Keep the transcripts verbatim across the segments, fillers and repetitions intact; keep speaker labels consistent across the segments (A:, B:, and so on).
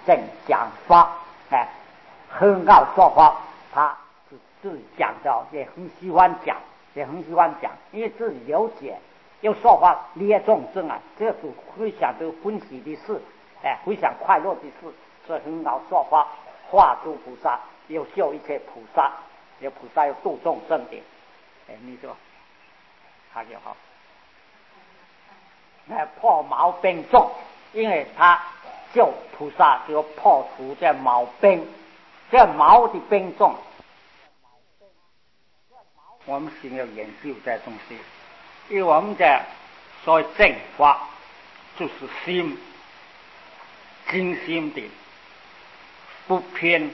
A: 正讲法，哎，很好说法，他是自己讲的，也很喜欢讲，也很喜欢讲，因为自己了解，又说法列众生啊，这是非常的欢喜的事，哎，非常快乐的事，所以很好说法，化诸菩萨，又救一切菩萨，有菩萨有度众生的，哎，你说他就好。哎，破毛病重，因为他救菩萨就破除这毛病，这毛的病重。我们先要研究这东西，因为我们的所谓正法就是心，精心的不偏，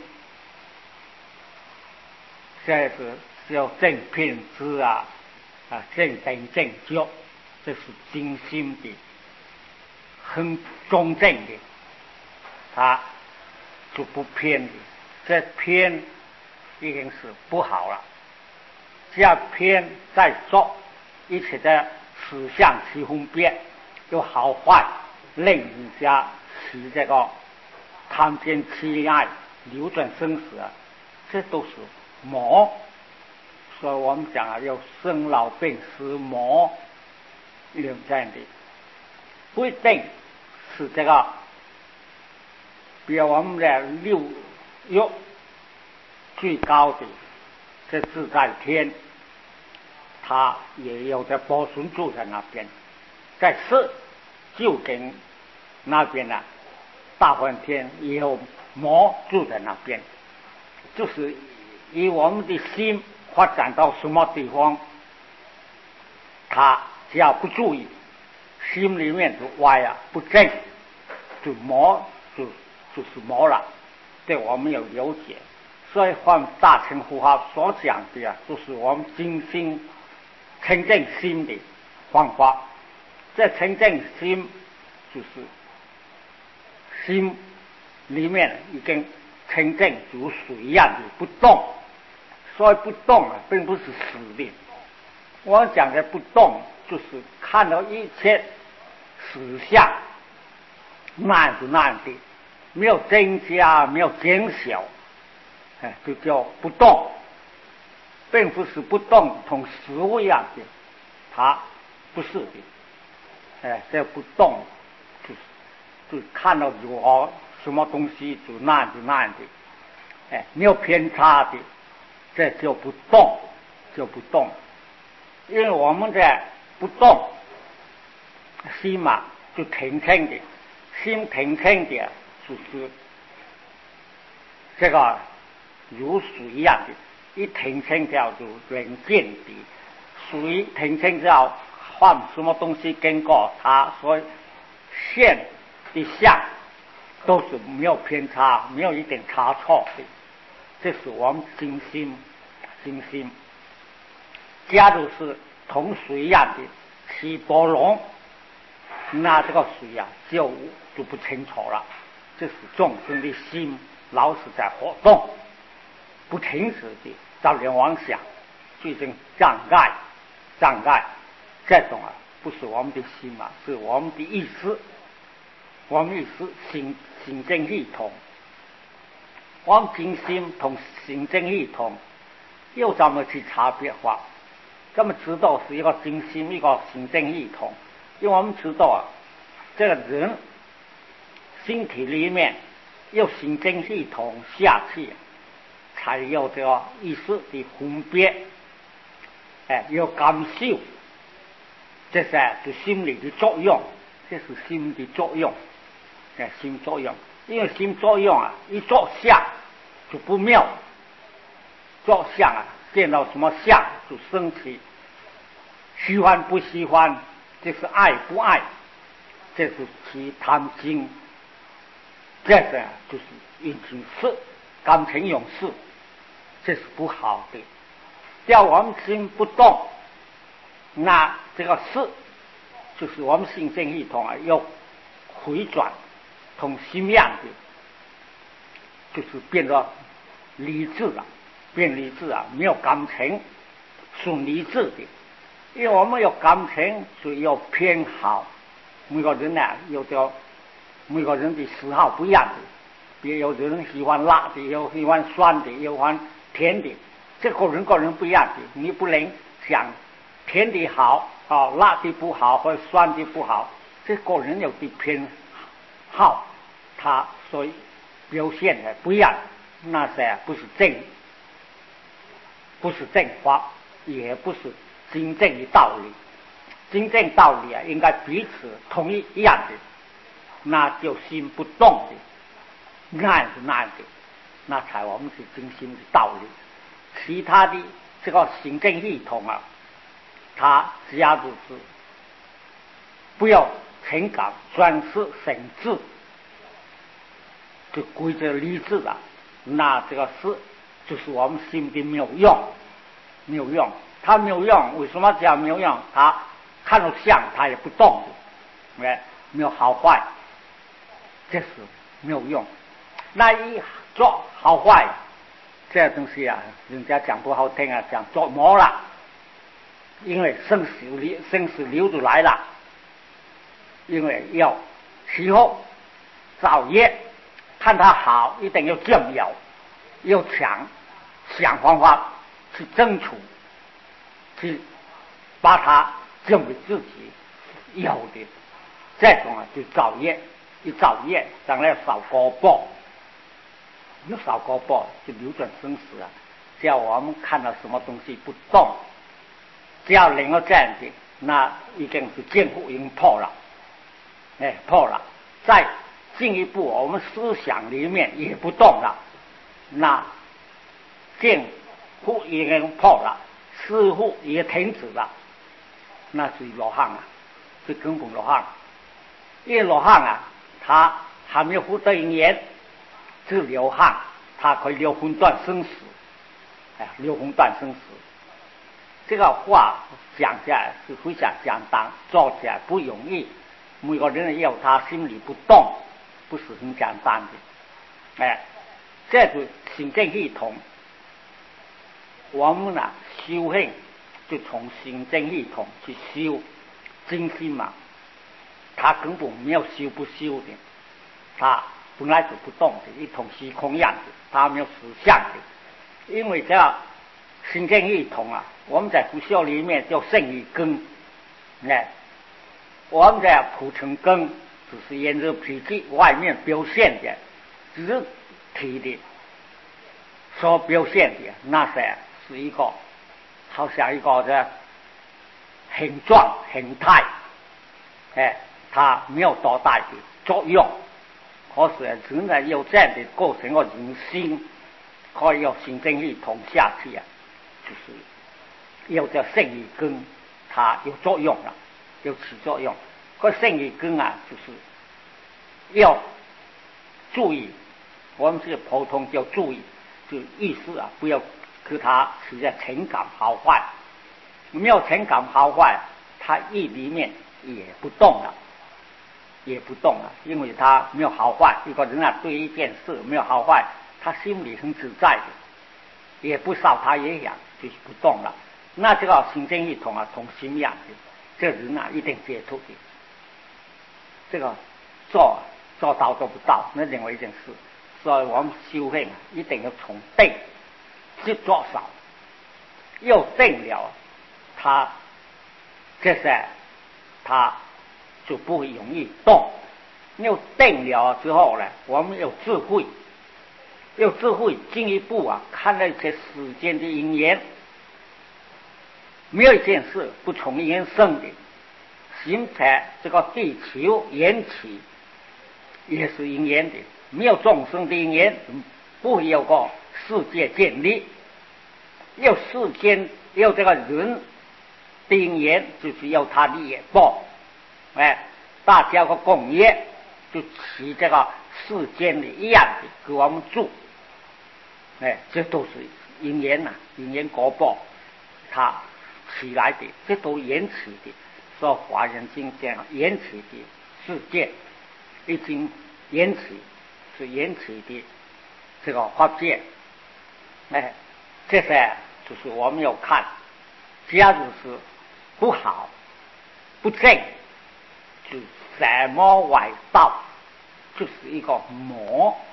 A: 这是叫正偏知啊啊正等正觉。这是精心的，很中正的，他就不偏的。这偏已经是不好了，只要偏再做一切的思想起分别，有好坏，令人家使这个贪奸欺爱、流转生死啊，这都是魔。所以我们讲啊，有生老病死魔。有这样的不一定是这个，比如我们的六欲最高的这自在天，它也有在波旬住在那边，在四就跟那边呢、啊，大梵天也有魔住在那边，就是以我们的心发展到什么地方，它只要不注意，心里面就歪啊，不正，就魔就就是魔了。对我们有了解，所以换大乘佛法所讲的啊，就是我们精心清净心的方法。这清净心就是心里面已经清净如水一样的不动，所以不动啊，并不是死的。我讲的不动，就是看到一切实相那样子那样的，没有增加，没有减小，哎，就叫不动，并不是不动同实物一样的，它不是的，哎，这不动就是就看到有什么东西就那样子那样的，哎，没有偏差的，这就不动，就不动。因为我们在不动，心嘛就停停的，心停停的，就是这个如水一样的，一停停掉就冷静的，水停停掉，换什么东西经过它，所以现的相都是没有偏差，没有一点差错的，这是我们精心精心。假如是同水一样的起波浪，那这个水啊就就不清楚了。这是众生的心老是在活动，不停止的照连妄想，最近障碍障碍，这种啊不是我们的心啊，是我们的意识，我们意识行行政系统，我们精心同行政系统又怎么去差别化？这么知道是一个精心一个行政系统，因为我们知道啊，这个人身体里面有行政系统下去，才有这个意识的分别，哎，有感受，这是就心理的作用，这是心的作用，哎，心作用，因为心作用啊，一作相就不妙，作相啊。见到什么相就生气，喜欢不喜欢，这是爱不爱，这是其贪心，这个就是引情事，感情用事，这是不好的。只要我们心不动，那这个事就是我们心性系统啊，要回转同心样的，就是变得理智了。变理智啊，没有感情，顺理智的。因为我们有感情，所以有偏好。每个人呢、啊，有着每个人的嗜好不一样的， 比如有人喜欢辣的，有喜欢酸的，有喜欢甜的，这个人个人不一样的，你不能讲甜的好啊，辣的不好，或者酸的不好，这个人有的偏好，他所以表现的不一样，那是不是正，不是正法，也不是真正的道理。真正道理啊，应该彼此同意一样的，那就心不动的，那是那的，那才我们是真心的道理。其他的这个行政系统啊，它只要就是不要情感专是神智，就归着理智了，那这个事就是我们心的没有用，没有用。它没有用，为什么叫没有用？它看到相，它也不动的，哎，没有好坏，这是没有用。那一做好坏，这东西啊，人家讲不好听啊，讲做魔了，因为生死流生死流出来了，因为要时候造业，看他好，一定要占有，要抢，想方法去争取，去把它认为自己有的，这种啊就造业，一造业，将来少果报，有少果报就流转生死啊。只要我们看到什么东西不动，只要能够这样子，那已经是见户已经破了，哎，破了。再进一步，我们思想里面也不动了，那见户已经破了，思户也停止了，那是罗汉啊，是根本罗汉。因为罗汉啊，他还没有福德因缘，是流汗，他可以流魂断生死，哎，流魂断生死。这个话讲起来是非常简单，做起来不容易。每个人要他心里不动，不是很简单的。哎，这是行政系统。我们呢修行就从行政系统去修真心嘛，他根本没有修不修的，他本来就不动的，一统虚空样子，他没有实相的。因为这样行政系统啊，我们在佛教里面叫圣义根，哎，我们在普成根只是沿着脾气外面表现的肢体的所表现的，那是是一个好像一个的形状形态，哎，它没有多大的作用。可是真的有这样的构成个人心，可以有行政系统下去啊，就是有这圣义根，它有作用了，有起作用。可圣义根啊，就是要注意，我们是普通叫注意，就意思啊，不要给他起在情感好坏，没有情感好坏，他意里面也不动了，也不动了，因为他没有好坏。一个人啊，对一件事没有好坏，他心里很自在的，也不受他影响，就是不动了。那这个行政系统啊，同心一样的，这人啊一定解脱的。这个做做到做不到，那另外一件事。所以我们修行一定要从定去做少，又定了，他这是他就不会容易动。又定了之后呢，我们有智慧，有智慧进一步啊，看那些世间的因缘，没有一件事不从因缘生的。形成这个地球缘起也是因缘的，没有众生的因缘，不会有个世界建立。要世间要这个人的因缘，就是要他的业报，哎，大家个共业就起这个世间的一样的给我们住，哎，这都是因缘呐，因缘果报，它起来的，这都缘起的。说华严经讲缘起的世界，已经缘起是缘起的这个法界，哎，这些就是我们要看，只要就是不好不正，就什么外道，就是一个魔，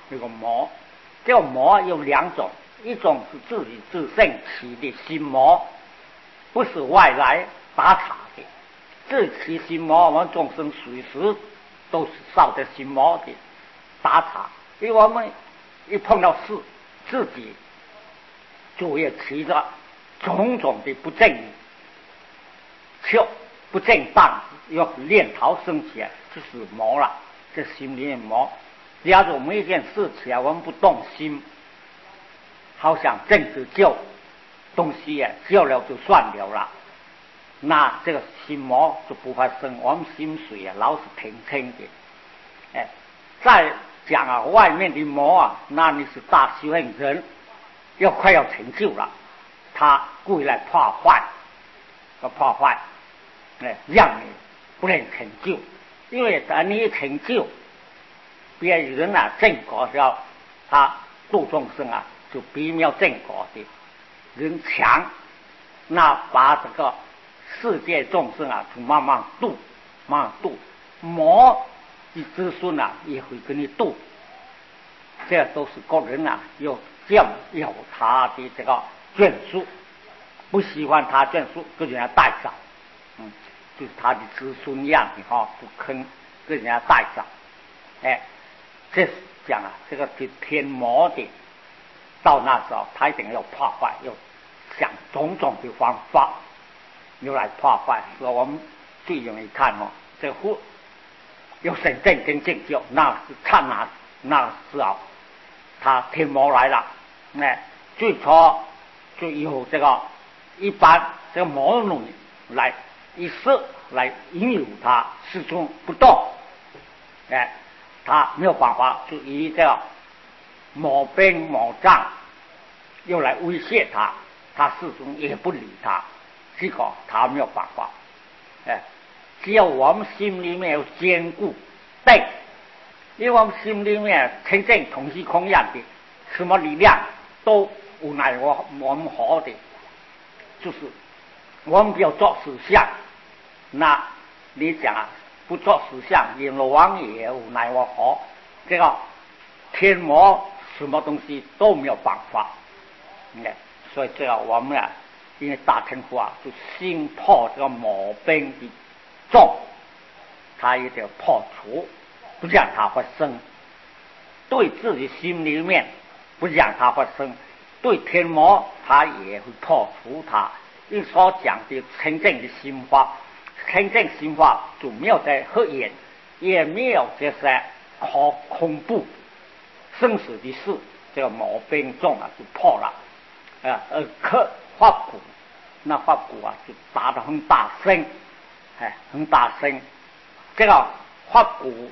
A: 这个魔，这个魔有两种，一种是自己自身起的心魔，不是外来打岔的。自起心魔，我们众生随时都是受着心魔的打岔，因为我们一碰到事，自己就会起着种种的不正确、不正当，要念头生起来，就是魔了。这心里面魔，假如每一件事起来，我们不动心，好像政治救东西啊，救了就算了了，那这个心魔就不发生。我们心水啊，老是平清的。哎，再讲啊，外面的魔啊，那你是大修行人，要快要成就了，他故意来破坏，要破坏，哎，让你不能成就。因为等你成就，别人啊正果时候，他度众生啊，就比没有正果的人强，那把这个世界众生啊，就慢慢度，慢慢度，魔的子孙啊，也会跟你度。这都是个人啊，有这样有他的这个眷属，不喜欢他眷属，跟人家带走，嗯。就是他的子孙样的哈，不肯跟人家带走，哎，这是讲啊，这个是天魔的，到那时候他一定要破坏，要想种种的方法，又来破坏。所以我们最容易看哦，这个有神正跟正教，那是刹那那时候，他天魔来了，哎，最初就有这个一般这个魔奴来。以色来引诱他始终不动，哎，他没有办法，就以这个某兵某仗又来威胁他，他始终也不理他，结果他没有办法，哎，只要我们心里面有坚固，对，因为我们心里面真正同是空样的，什么力量都无奈我我们好的，就是我们不要做事项。那你讲啊，不做实相，阎罗王也无奈我何，这个天魔什么东西都没有办法，哎，所以这个我们啊，因为大乘佛啊，就心破这个魔病的重，他也得破除，不让它发生，对自己心里面不让它发生，对天魔他也会破除它。因所讲的真正的心法。真正心法就没有在黑眼，也没有这些好恐怖生死的事，这个毛病重啊就破了，啊呃可发鼓，那发鼓啊就打得很大声，哎很大声，这个发鼓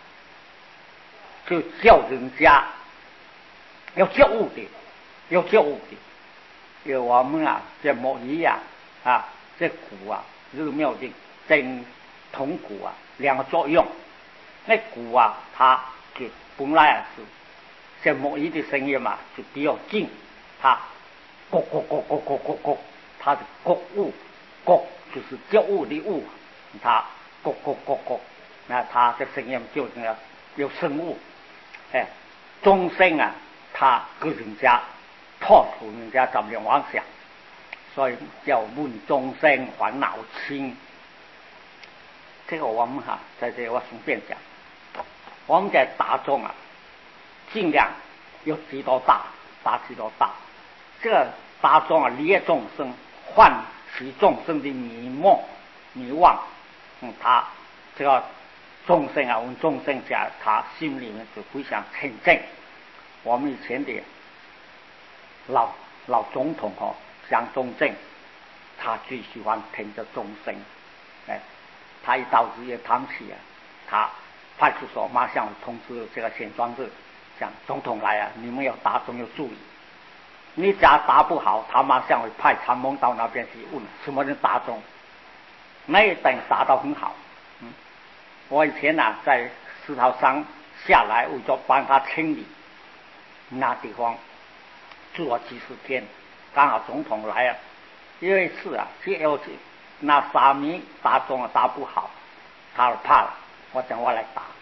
A: 就叫人家要觉悟的，要觉悟的，因为我们啊这模一样啊，这鼓啊这个妙境。跟铜鼓啊两个作用，那鼓啊它就本来啊是像某一的声音嘛，就比较近，它咕咕咕咕咕咕咕，它的咕物咕就是觉悟的悟，它咕咕咕咕，那它的声音就这样有生物，哎，众生啊，他跟人家破除人家怎么样妄想，所以叫问众生烦恼轻。这个我们哈、啊，在这我顺便讲，我们在大众啊，尽量有几多大，打几多大。这个大众啊，利众生，唤起众生的迷梦、迷惘。嗯，他这个众生啊，我们众生家，他心里面就非常清净。我们以前的老老总统哦，蒋中正，他最喜欢听着众生，哎。他一到日夜堂起啊，他派出所马上通知这个县庄子，讲总统来啊，你们要大众要注意，你假答不好，他马上会派参谋到那边去问什么人答中，那一等答到很好。嗯，我以前啊在石头山下来，为咗帮他清理那地方，住了几十天，刚好总统来啊，有一次啊，这要去。那沙弥打中啊打不好，他怕了，我讲我来打，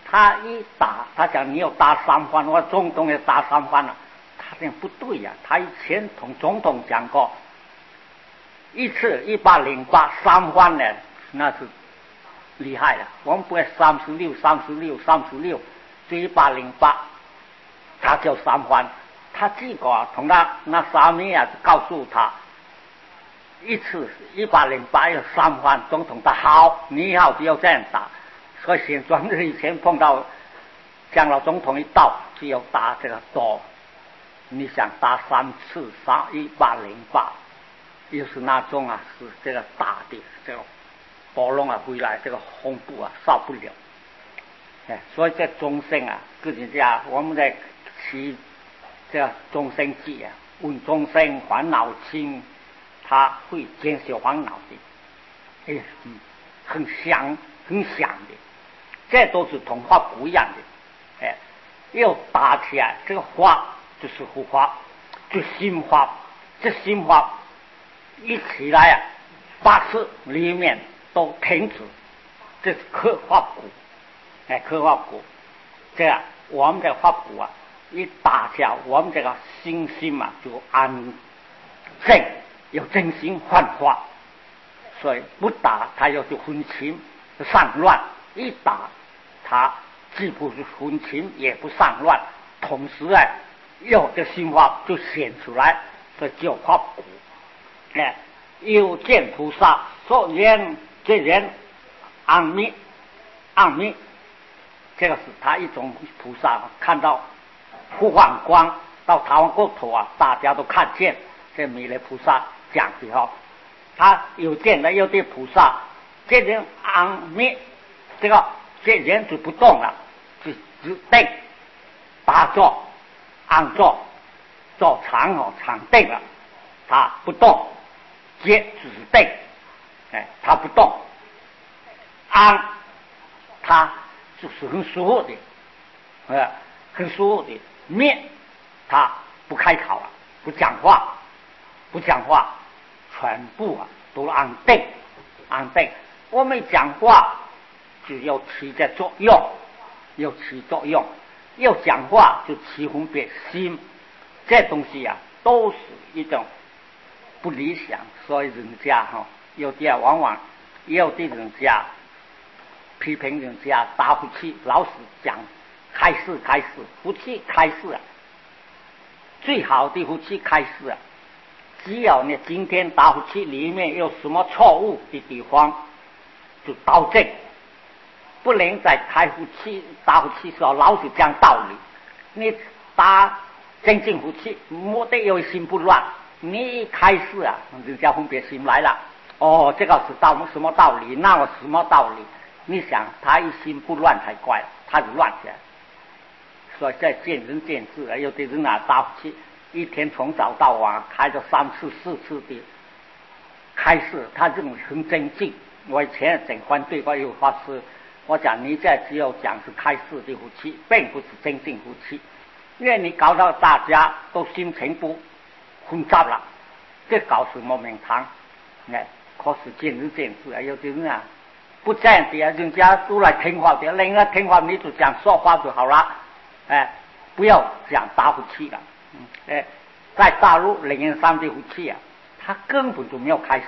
A: 他一打，他讲你要打三番，我总统也打三番了。他讲不对呀、啊，他以前同总统讲过，一次一百零八三番呢，那是厉害了。我们不会三十六、三十六、三十六，就一百零八，他叫三番。他结果同他那沙弥啊，告诉他，一次一百零八要三番。总统他好，你以后就要这样打。所以现在以前碰到江老总统一到就要打这个多，你想打三次三一百零八，又是那种啊是这个大的这个波浪啊回来，这个红布啊受不了。哎，所以这众生啊，跟人家我们在起这个众生记啊，问众生烦恼轻，他会减少烦恼的。哎，嗯，很香很香的。这都是同花不一样的，哎，又打起来，这个花就是胡花，就心花，这心花一起来啊，八次里面都停止，这是刻花骨，哎，刻花骨，这样我们的花骨啊，一打起来，我们这个心心嘛就安静，有真心焕发，所以不打它又是昏情散乱。一打，他既不是昏情，也不散乱，同时啊，有这心花就显出来，这叫花骨。哎，又见菩萨说言这人安密，安密，这个是他一种菩萨看到呼唤光到台湾国土啊，大家都看见这弥勒菩萨讲的哈，他有见了有的菩萨，这人安密。这个这人就不动了，就只定打坐安坐坐长哦长定了，他不动，接只是定，哎，他不动，安，他就是很舒服的，呃，很舒服的灭，他不开口了，不讲话，不讲话，全部啊都安定，安定，我没讲话。就要起这作用，要起作用，要讲话就起分别心，这东西啊都是一种不理想，所以人家哈有的往往有的人家批评人家打不起，老是讲开示开示，不去开示啊，最好的不去开示啊，只要你今天打不起里面有什么错误的地方，就导正。不能在开福气打福气时候老是讲道理，你打真正福气没得有心不乱，你一开始啊人家分别心来了，哦这个是道什么道理，那个什么道理，你想他一心不乱才怪，他就乱起来。所以在见仁见智啊，有的人啊打福气一天从早到晚开了三次四次的开示，他这种很真静。我以前整反对过有法师，我讲你这只有讲是开示的福气，并不是真正福气，因为你搞到大家都心情不混杂了，这搞什么名堂？哎，可是见仁见智啊，有的人啊不这样的啊，人家都来听话的，人家听话你就讲说话就好了，哎，不要讲大福气了。嗯，哎，在大陆灵岩山的福气啊，他根本就没有开示。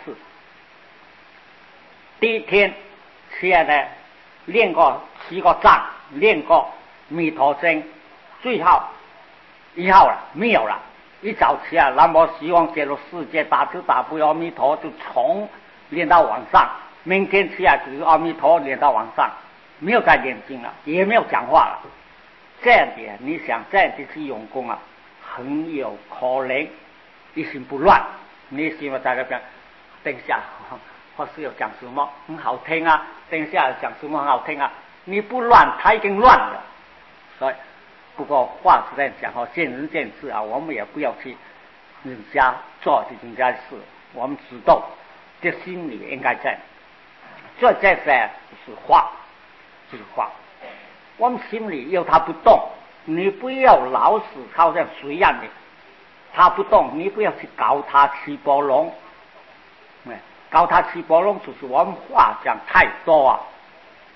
A: 第一天起来呢，练过七个藏，练过弥陀经，最后以后了没有了。一早起来，南无希望揭露世界大慈大悲阿弥陀，就从练到晚上。明天起来就是阿弥陀练到晚上，没有再念经了，也没有讲话了。这样的，你想这样的去用功啊，很有可能一心不乱。你希望在那边等一下。或是要讲什么很好听啊，等一下讲什么很好听啊，你不乱他已经乱了。所以不过话是在讲哦，见仁见智啊，我们也不要去人家做的人家的事，我们知道这心里应该在这这些就是话，就是话，我们心里有他不动，你不要老是好像水一样的，他不动你不要去搞他起波龙，搞他起波浪，就是我们话讲太多啊，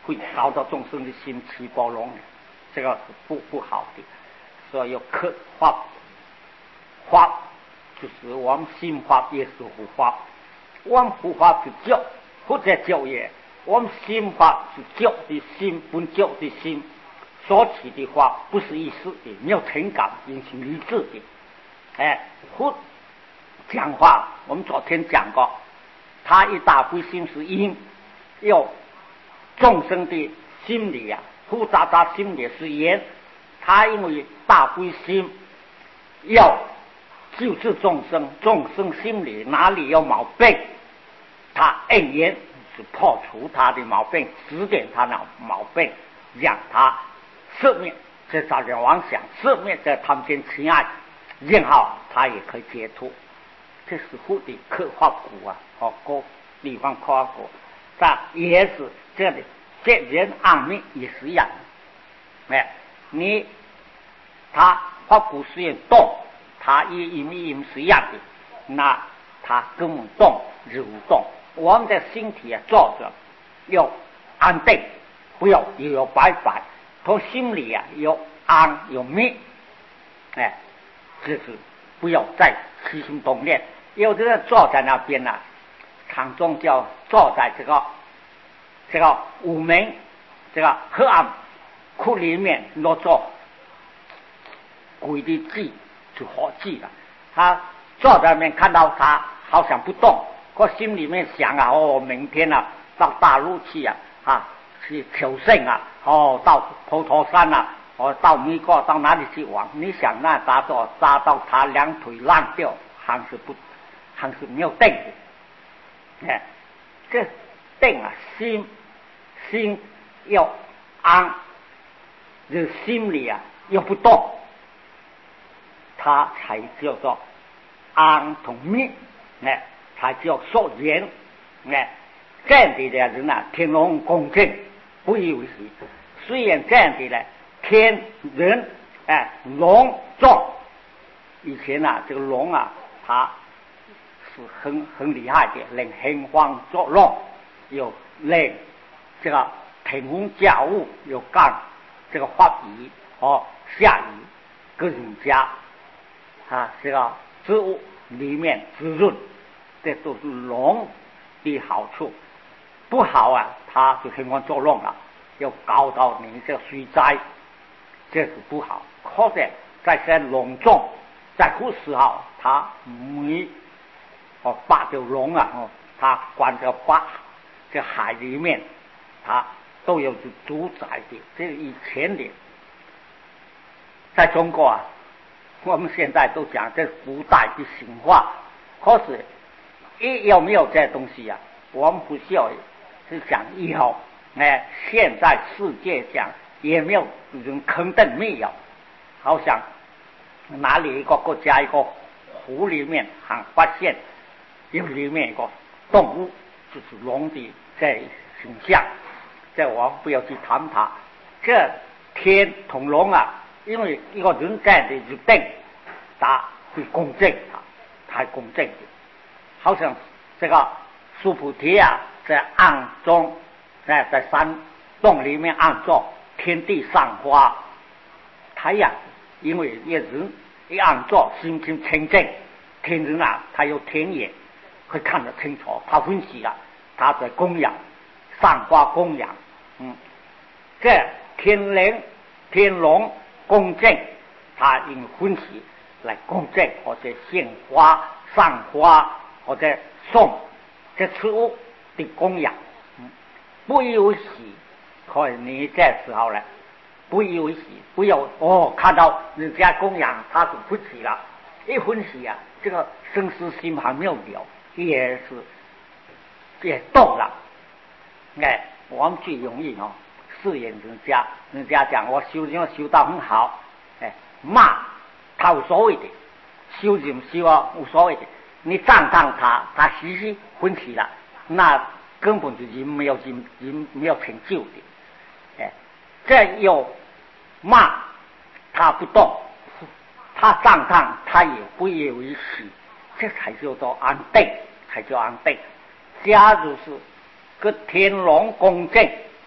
A: 会搞到众生的心起波动，这个是不不好的。所以要克法，法就是我们心法也是护法，我们护法是教或者教也，我们心法是教的心，本教的心所起的话不是一时的，没有情感，引起理智的。哎，或讲话，我们昨天讲过，他一大归心是因，要众生的心理啊，复杂杂心理是言。他因为大归心要救治众生，众生心里哪里有毛病，他恩言是破除他的毛病，指点他的毛病，让他赦免这造人妄想，赦免这贪见情爱，然后他也可以解脱。这是护的刻画骨啊，和各地方刻画骨，但也是这里这人安命也是一样的。哎，你他画骨虽然动，他一一米一米是一样的，那他根本动如无动。我们的身体啊坐着要安定，不要又要摆摆，从心里啊有安有密，哎，这是不要再起心动念。有的人坐在那边呢、啊，常中叫坐在这个这个午门这个黑暗窟里面落座，鬼的记就活记了。他坐在那边看到他好像不动，可心里面想啊，哦，明天啊到大陆去啊，啊去求胜啊，哦到普陀山啊，哦到美国到哪里去玩？你想那打到打到他两腿烂掉，还是不还是没有定的。哎，这定啊，心心要安，这心里啊又不动，他才叫做安同密，哎，才叫说言，哎，这样的人啊，天龙恭敬，不以为喜。虽然这样的呢，天人哎龙众，以前啊，这个龙啊，他是很很厉害的，能兴风作浪，有能这个腾风驾雾，有干这个发雨哦下雨，给人家啊这个植物里面滋润，这都是龙的好处。不好啊，它就兴风作浪了，要搞到你这个水灾，这是不好。可是在这龙众，在古时候，他没哦八条龙啊，哦，他关着八这海里面，他都有主宰的。这以前的，在中国啊，我们现在都讲这古代的神话，可是一有没有这东西啊？我们不需要是讲以后，哎，现在世界讲也没有人肯定没有，好像哪里一个国家一个湖里面还发现有里面一个动物，就是龙的这形象，这我们不要去谈它。这天同龙啊，因为一个人这样的就定，他会公正，他太公正的，好像这个苏菩提啊，在暗中，在在山洞里面暗坐，天地散花，太阳，因为一人一暗坐，心情清净，天人啊，他有天眼，会看得清楚，他分析了，他在供养，散花供养，嗯，这天灵天龙公正，他用分析来公正，或者献花散花，或者送这植物的供养，嗯，不以为喜。可以你这时候呢，不以为喜，不要哦，看到人家供养他就不起了，一分析啊，这个生死心还没有了，也是也动了。哎，我们最容易哦，试验人家，人家讲我修行修到很好，哎，骂他无所谓的，修行修啊无所谓的，你赞叹他，他嘻嘻分析了，那根本就人没有人人没有成就的。哎，这又骂他不动，他赞叹他也不以为喜，这才叫做安定，才叫安定。假如是个天龙公正，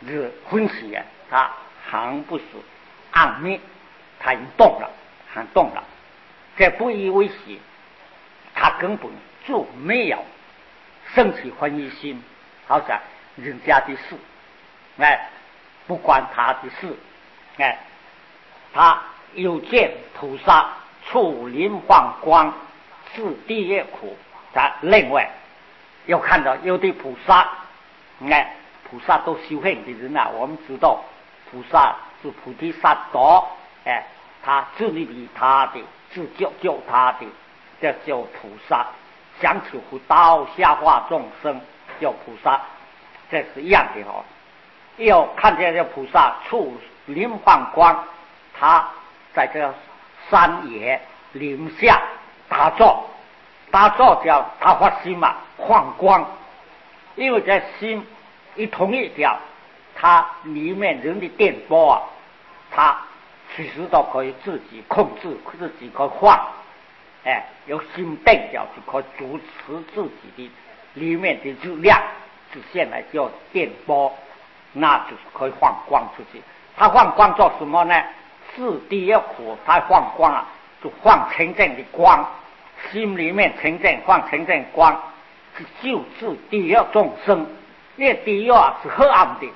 A: 是分析啊，它还不是暗灭，它已经动了，还动了。这不以为喜，他根本就没有升起欢喜心，好像人家的事，哎，不关他的事，哎，他又见菩萨处临放光，是地狱苦。他另外又看到有的菩萨，哎，菩萨都修行的人啊，我们知道菩萨是菩提萨埵，哎，他自利利他的，自救救他的，这叫菩萨。想起佛道下化众生叫菩萨，这是一样的哦。又看见这菩萨处临放光，他在这山野林下打坐，打坐叫他发心嘛，放光。因为这心一同一条，它里面人的电波啊，它随时都可以自己控制，自己可以放。哎，有心定掉就可以主持自己的里面的质量，是现在叫电波，那就是可以放光出去。它放光做什么呢？是第一苦，它放光啊，就放清净的光，心里面清净，放清净光，是救治地狱众生。因为地狱啊是黑暗的，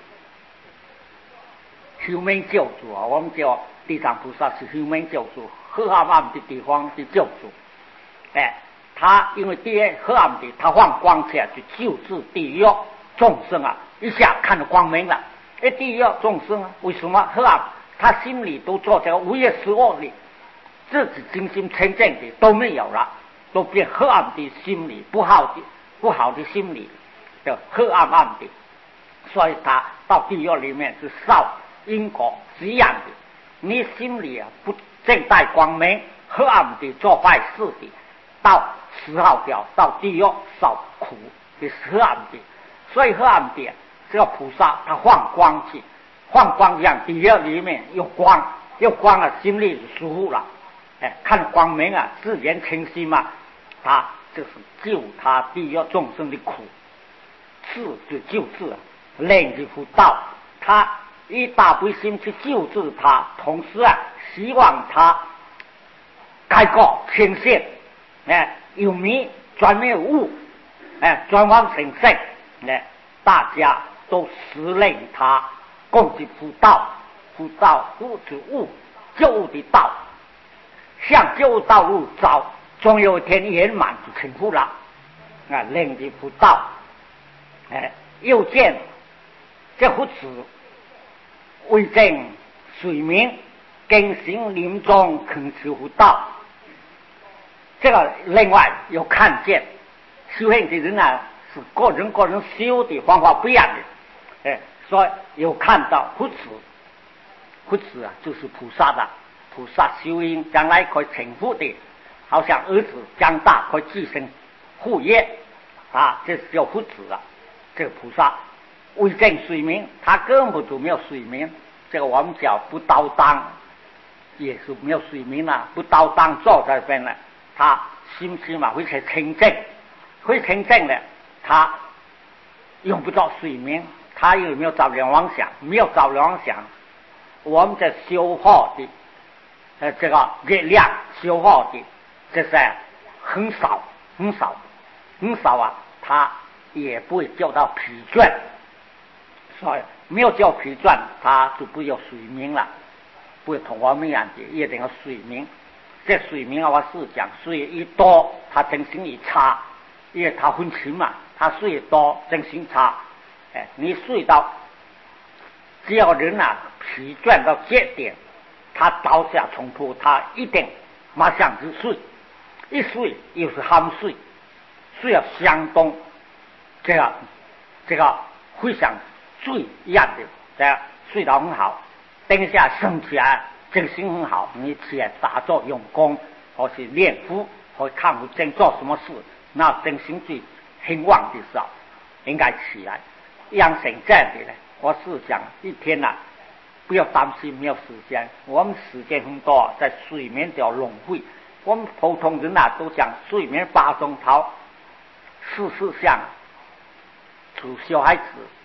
A: 救命救主啊，我们叫地藏菩萨是救命救主。黑暗暗的地方的救主，哎，他因为地狱黑暗的，他放光起来去救治地狱众生啊，一下看到光明了。哎，地狱众生啊，为什么黑暗？他心里都做这个五业十恶的，自己精心清净的都没有了，都变黑暗的心理，不好的不好的心理，叫黑暗暗的，所以他到地狱里面是受因果是一样的。你心里啊不正带光明，黑暗的做坏事的，到十号条到地狱受苦的是黑暗的。所以黑暗的这个菩萨他放光去，放光让地狱里面有光，有光了，心里就舒服了。哎，看光明啊，自然清晰嘛，他就是救他地狱众生的苦，治就救治啊，令的福道，他以大悲心去救治他，同时啊，希望他改过清净，哎，有迷转灭悟，哎，转往成圣，哎，大家都实令他共济福道，福道福之悟，救悟的道，向救悟道路走，终有一天圆满就成佛了，啊，令的福道，哎，又见这佛子。为证水明更行临终恳求佛道，这个另外有看见修行的人啊，是个人个人修的方法不一样的，哎，所以有看到佛子，佛子啊就是菩萨的，菩萨修行将来可以成佛的，好像儿子长大可以继承父业啊，这是叫佛子啊，这个菩萨。为证水明，他根本就没有水明，这个我们叫不倒当，也是没有水明了，不倒当坐在这边了，他心起码会很清净，会清净的，他用不着水明，他有没有着良妄想？没有着良妄想，我们在修好的呃这个热量修好的，这是很少很少很少啊，他也不会叫到疲倦。所以没有叫疲倦，他就不要水明了，不会同我们一样的，一定要水明。这水明啊，我是讲水一多，他精神一差，因为他分清嘛，他水多精神差。哎，你睡到，只要人啊疲倦到极点，他倒下冲突，他一定马上就睡，一睡又是酣睡，睡要相当这个这个非常。睡一样的，这样睡得很好，等一下升起来精神很好，你起来打坐用功，或是练佛，或看佛正做什么事，那精神最很旺的时候，应该起来养成这样的呢。我是讲一天呐、啊，不要担心没有时间，我们时间很多，在睡眠叫浪费。我们普通人啊都讲睡眠八钟头，事实上，除小孩子。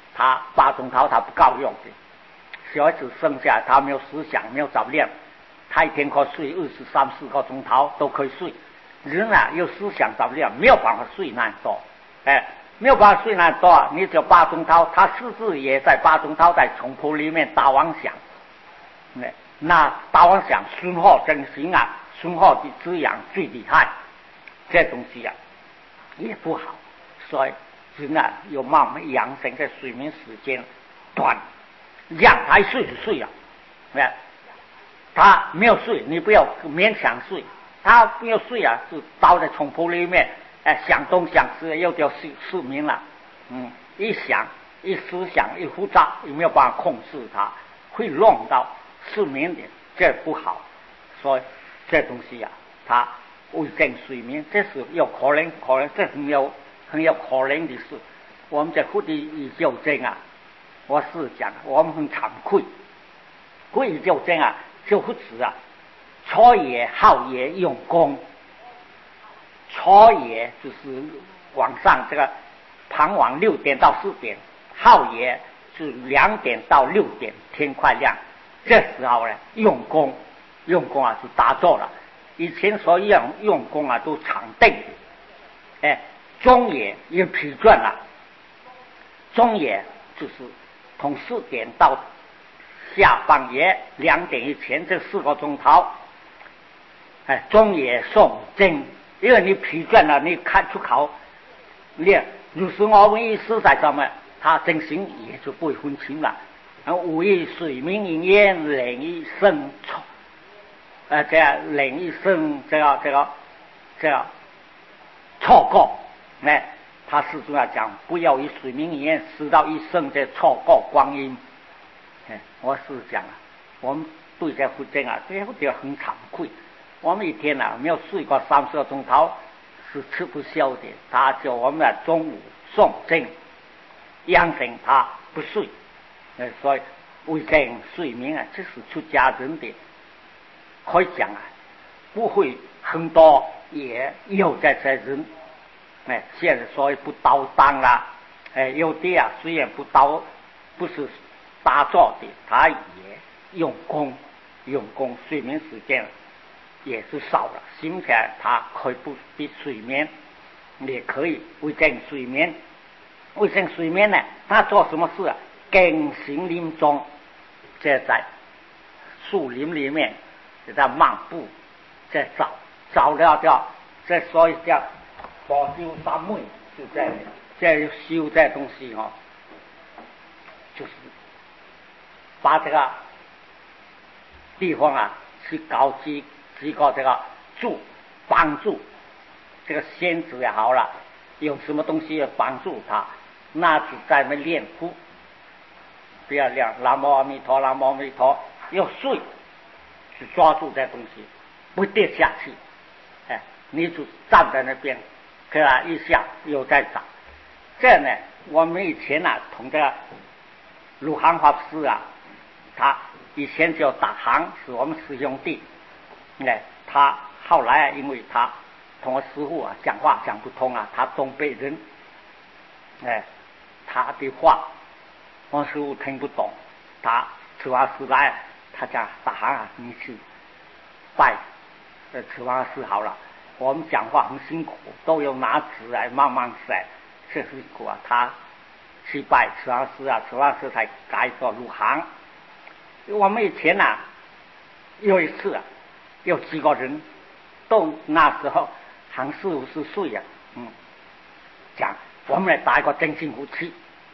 A: 他八钟头他不够用的。小孩子生下来他没有思想，没有杂念，他一天可以睡二十三四个钟头都可以睡。人啊有思想杂念，没有办法睡那么多，哎，没有办法睡那么多，你只有八钟头，他四肢也在八钟头在冲破里面打妄想，那打妄想损耗真心啊，损耗的滋养最厉害，这东西啊也不好，所以人啊有慢慢养成的睡眠时间短，让他睡就睡啊，哎，他没有睡，你不要勉强睡。他没有睡啊，就倒在床铺里面，哎，想东想西，又叫失失眠了。嗯，一想一思想一浮躁，有没有办法控制他，会弄到失眠的，这不好。所以这东西啊，他危症睡眠，这是有可能，可能这很有很有可能的事。我们在护理医纠正啊，我是讲我们很惭愧，护理纠正啊，就不止啊。初夜好夜用功，初夜就是晚上这个傍晚六点到四点，好夜是两点到六点，天快亮，这时候呢用功，用功啊就打坐了。以前所用用功啊都长定的，哎，中夜也疲倦了，中夜就是从四点到下半夜两点以前这四个钟头。哎，中夜诵经，因为你疲倦了，你看出考练，如是我们意识在上面，他真心也就不会分清了。然后五欲水明营烟，灵一生错，呃，这样灵一生这个这个这个错过，哎，他始终要讲，不要以水明营烟失到一生的错过光阴。哎，我是讲啊，我们对这福建啊，这福建很惭愧。我们一天啊没有睡过三十个钟头是吃不消的。他叫我们中午诵经，养成他不睡，所以为这睡眠啊，这是出家人的，可以讲啊，不会很多也有在这人，哎，现在所以不倒当啦，哎，有的啊虽然不倒，不是打坐的，他也用功，用功睡眠时间也是少了，醒起来他可以不必睡眠，也可以为证睡眠。为证睡眠呢，他做什么事啊？更行林中，这在树林里面，在漫步，在找找了掉，这所以叫佛修三昧，就在这修这东西哦，就是把这个地方啊去搞几几个这个助帮助这个仙子也好了，有什么东西要帮助他，那就在那练呼，不要练南无阿弥陀南无阿弥陀，要睡去抓住这东西不跌下去，哎，你就站在那边给他一下又在找。这样呢，我们以前啊同这个鲁航法师啊，他以前叫打航，是我们师兄弟，哎，他后来啊，因为他同我师父啊讲话讲不通啊，他东北人，哎，他的话我师父听不懂，他吃完师来，他讲打航啊，你去拜呃吃完师好了，我们讲话很辛苦，都有拿纸来慢慢写，这辛苦啊，他去拜慈航师啊，慈航师才改做入行。我们以前啊，有一次啊，有几个人，都那时候还四五十岁啊，嗯，讲我们来打一个真心武器，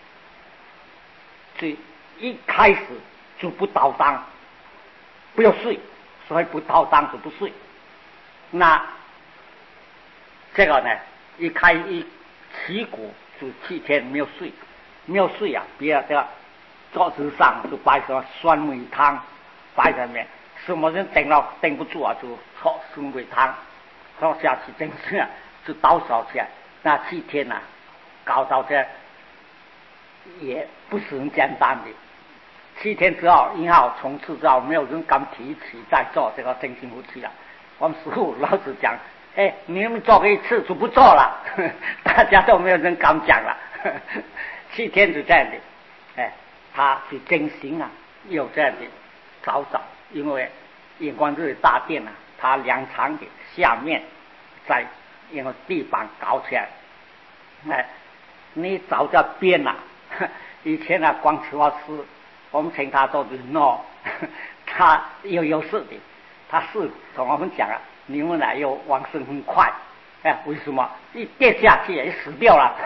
A: 所以一开始就不倒当，不要睡，所以不倒当就不睡。那这个呢，一开一起鼓就七天没有睡。没有睡啊，别这个桌子上就摆什么酸梅汤摆在那边，什么人顶了顶不住啊，就喝酸梅汤，喝下去真是啊，就倒烧起来。那七天啊，搞到这也不是很简单的。七天之后，以后从此之后，没有人敢提起再做这个真心夫妻了。我们师父老子讲，哎，你们做过一次就不做了，大家都没有人敢讲了。七天是这样的， 他去真心啊，有这样的找找，因为眼光日大殿啊，它粮场的下面，在因为地板搞起来，哎，你找这边呐、啊，以前啊，光慈法师，我们请他做的喏，他有优势的，他是跟我们讲啊，你们呢又往生很快，哎，为什么？一跌下去也死掉了，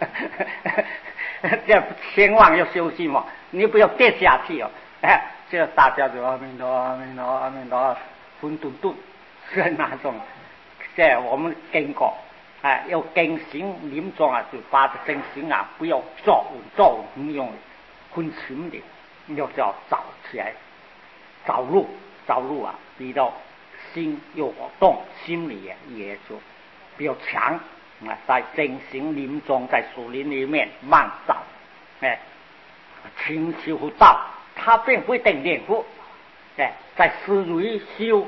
A: 这千万要休息嘛，你不要跌下去哦，哎，这大家就阿弥陀阿弥陀阿弥陀，混沌沌是那种，这我们经过，哎，要更新临终啊，就把这真心啊，不要做做很用昏沉的，要叫找起来，找路找路啊，比较心有活动，心里也也就比较强啊，在真心临终，在树林里面慢找，哎，勤修道，他并不一定念佛，哎，在思维修。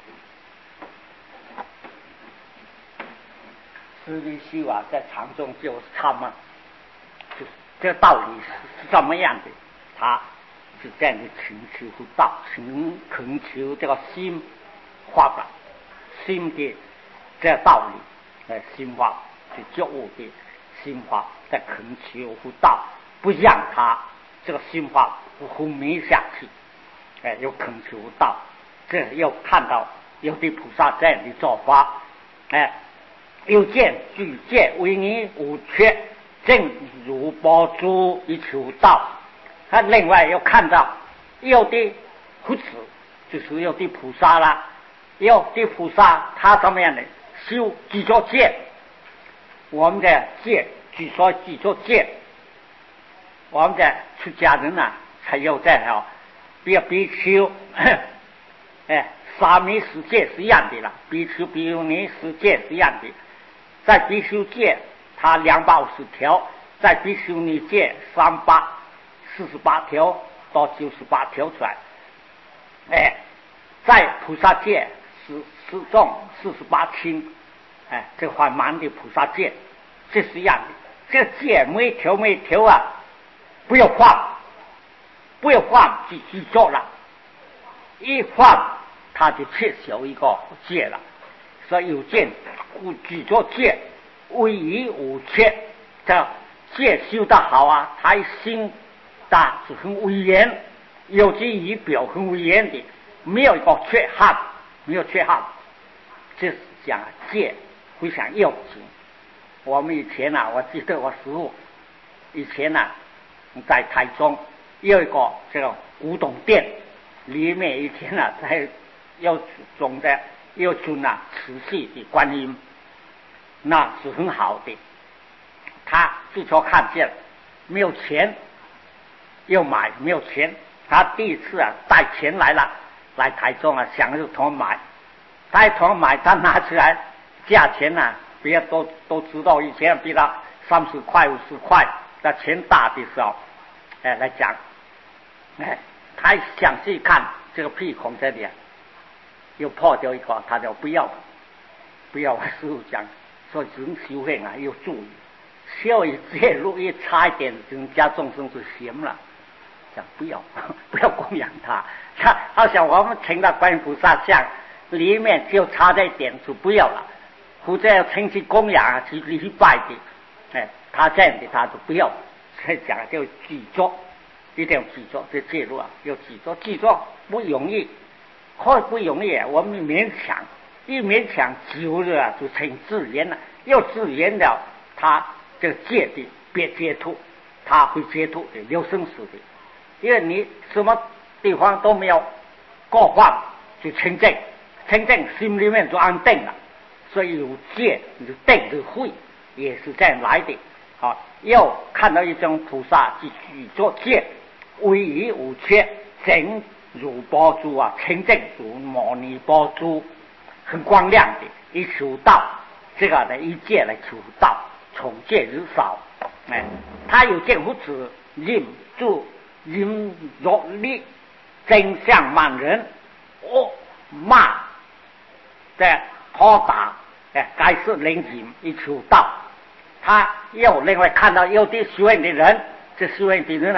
A: 思维修啊，在禅中就是他们，就是这个道理是怎么样的？他是这样的请求佛道，请恳求这个心发展，心的这个道理，呃，心法去觉悟的心法，在恳求佛道，不让他这个心法不昏迷下去，哎、呃，有恳求道，这又看到有的菩萨这样的做法，哎、呃。有见具见为你无缺，正如宝珠一求道。他另外又看到有的佛子，就是有的菩萨啦，有的菩萨他怎么样的修几座戒，我们的戒据说几座戒，我们的出家人啊才有这样，比如比丘，哎，沙弥十戒是一样的啦，比丘比丘尼十戒是一样的。在比丘戒，他两百五十条；在比丘尼戒，三百四十八条到九十八条出来。哎，在菩萨戒是十重四十八轻，哎，这缓慢的菩萨戒，这是一样的。这戒每条每条啊，不要放，不要放就去做了，一放他就缺少一个戒了。所以有见故举作戒，威仪无缺。这戒修得好啊，他心大是很威严，有其仪表很威严的，没有一个缺憾，没有缺憾。这是讲戒非常要紧。我们以前啊，我记得我师父以前啊，在台中有一个这个古董店，里面以前啊，在要种的。又尊啊慈禧的观音，那是很好的。他最初看见没有钱，又买没有钱，他第一次啊带钱来了，来台中啊想着同买，他一同买，他拿出来价钱啊，别人都都知道，以前比他三十块五十块，那钱大的时候，哎来讲，哎，他详细看这个屁孔这里啊。又破掉一个，他就不要，不要。师父讲，说人修行啊，要注意，修一戒路一差一点，人家众生就嫌了。讲不要，不要供养他。他好像我们请到观音菩萨像里面就差这一点，就不要了。或者要请去供养啊，去礼拜的，哎，他这样的他就不要。所以讲就记住，一定要记住这戒路啊，要记住，记住不容易。可不容易啊！我们勉强，一勉强久了啊，就成自然了。要自然了，他这个戒的别解脱，他会解脱的，留生死的。因为你什么地方都没有过患，就清净，清净心里面就安定了。所以有戒，你就定就会，也是这样来的。好，又看到一种菩萨去举作戒，威仪无缺，整。如宝珠啊，清净如摩尼宝珠，很光亮的。一求道，这个呢一戒来求道，从戒日少。哎，他有见佛子，任住任若力，真相满人，哦骂，在讨打，哎，该是灵隐一求道。他又另外看到有的修行的人，这修行的人啊，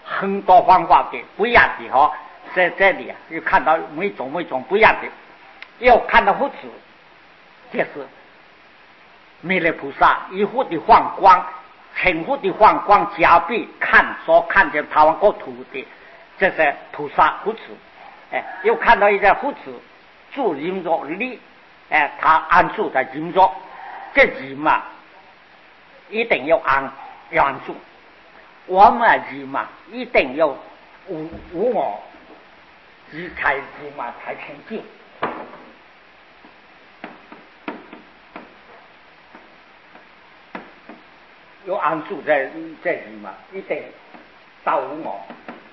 A: 很多方法的不一样的哈，在这里啊，又看到每种每种不一样的，又看到佛子，这是弥勒菩萨一忽的放光，成忽的放光加倍看所看见台湾国土的，这是菩萨佛子，哎，又看到一个佛子住人着力，哎，他安住在人着，这人嘛，一定要安要安住。我们人嘛，一定要无无我，人才人嘛才成就。要安住在这人嘛，一定到无我。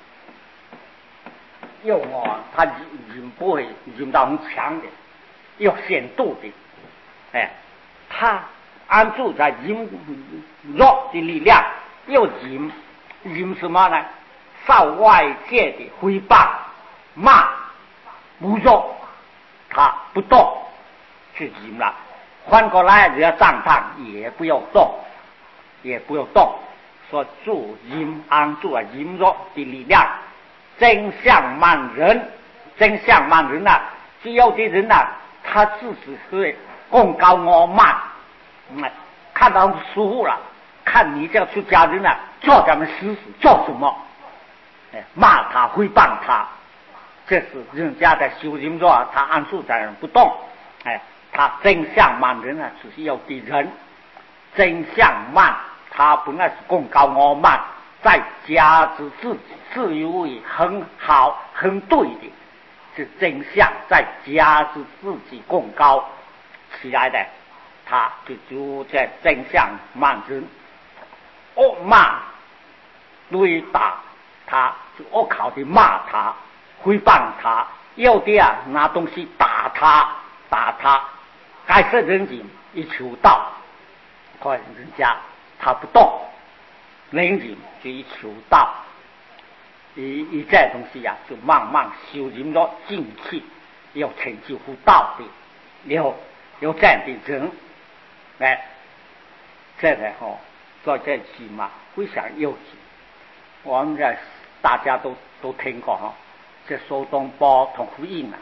A: 有我，他人不会人到很强的，有显度的，哎，他安住在人弱的力量。又忍忍什么呢？受外界的诽谤、骂、侮辱，他不动，是忍了。换过来，人家赞叹也不要动，也不要动。说助忍安住啊，忍弱的力量，真相慢人，真相慢人啊！只有的人啊，他自己是功高傲慢，嗯，看到舒服了。看你这个出家人啊，做咱们死死做什么？哎，骂他、诽谤他，这是人家在修行中，他安住在人不动。哎，他真相慢人啊，只是有的人真相慢，他本来是功高傲慢，再加之自己自以为很好、很对的，是真相，再加之自己功高起来的，他就就在真相慢人。恶骂对打他，就恶口的骂他，诽谤他，有的啊拿东西打他，打他，该是人情一求道，看人家他不动，人情就一求道，一一这东西呀、啊，就慢慢修行了精气，要成就乎道的，有有这样的人，哎，这个吼。做这句嘛，非常幼稚。我们这大家都都听过哈，这苏东坡同呼应啊，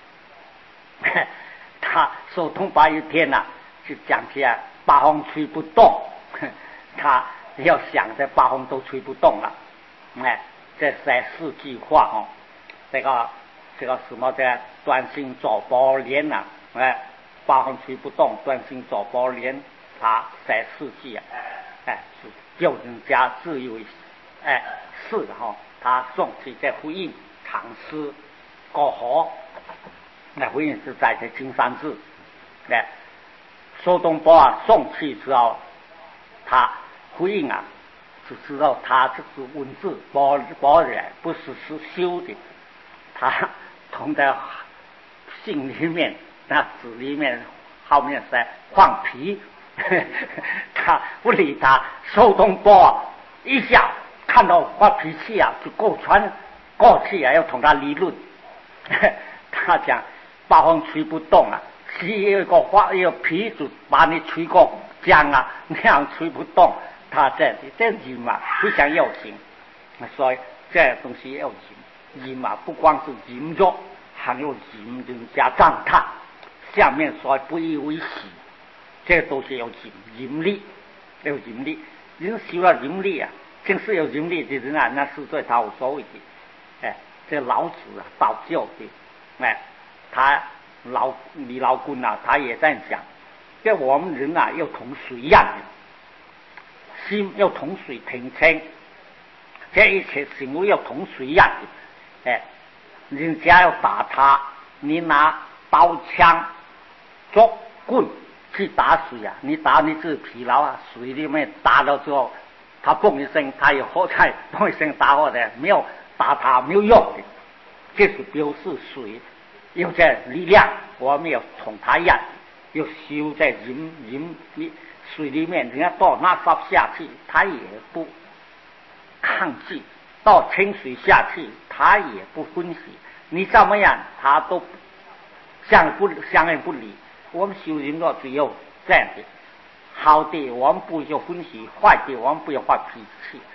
A: 他苏东坡一天呐、啊，就讲起来八风吹不动，他要想这八风都吹不动了，哎，这三四句话哈，这个这个什么的端心左宝莲呐，哎，八风吹不动，端心左宝莲，他三四句啊。哎，是救人家自以为，哎，是的哈。他送去在回应唐诗过河，那回应是在这金山寺。哎，苏东坡啊送去之后，他回应啊，就知道他这是文字包包人，不是是修的。他从在信里面那纸里面后面在放皮。他不理他，苏东坡一下看到发脾气啊，就过传过去啊，要同他理论。他讲八风吹不动啊，是一个花一个皮子把你吹过浆啊，那样吹不动。他这里这人嘛非常要紧，所以这东西要紧。人嘛不光是人弱，还有人人家赞叹，下面说不以为喜。这都是有忍力，有忍力。人修了忍力啊，真是有忍力的人啊，那是对他无所谓的。哎，这老子啊，道教的，哎，他老李老君啊，他也在讲，这我们人啊，要同水一样的，心要同水平清，这一切行为要同水一样的。哎，人家要打他，你拿刀枪、竹棍。去打水啊！你打你自己疲劳啊，水里面打了之后，他蹦一声，他也活在蹦一声打活的，没有打他没有用的，这是表示水有这力量，我们要从他一样，要修在人人水里面，人家到那烧下去，他也不抗拒；到清水下去，他也不分析。你怎么样，他都相不相应不理。我们修行了只有这样的，好的我们不要分析，坏的我们不要发脾气，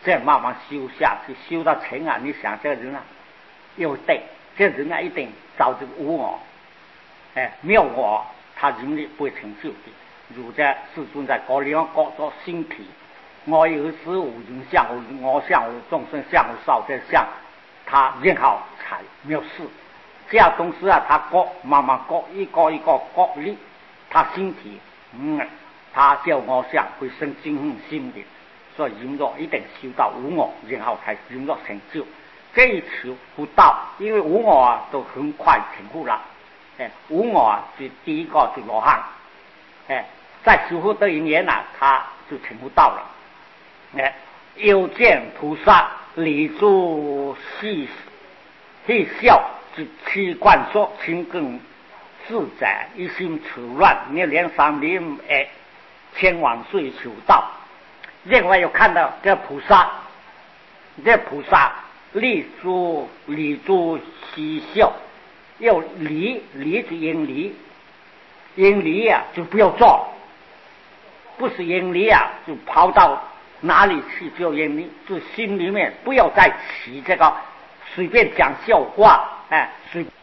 A: 再慢慢修下去，修到成啊！你想这个人啊，又对，这人啊一定找这个无我，哎，没有我，他人力不会成就的。如这世尊在各地方各作心体，我有时无人相，我相无众生相无少这相，他任好才没有事。这样东西啊，他各慢慢各一个一个各立，他心体，嗯，他叫我相会生精恒心的。所以人若一定修到无我，然后才人若成就。这一求不到，因为无我啊，都很快成就了。哎，无我啊，就第一个就罗汉。哎，再修复这一年啊，他就成就到了。哎，又见菩萨理诸细细笑，之七观说清更自在，一心处乱，你连三年哎，千万岁求道。另外又看到这菩萨，这菩萨立诸理诸嬉笑，要离离是因离，因离啊就不要做，不是因离啊就跑到哪里去就因离，就心里面不要再起这个随便讲笑话，哎，随。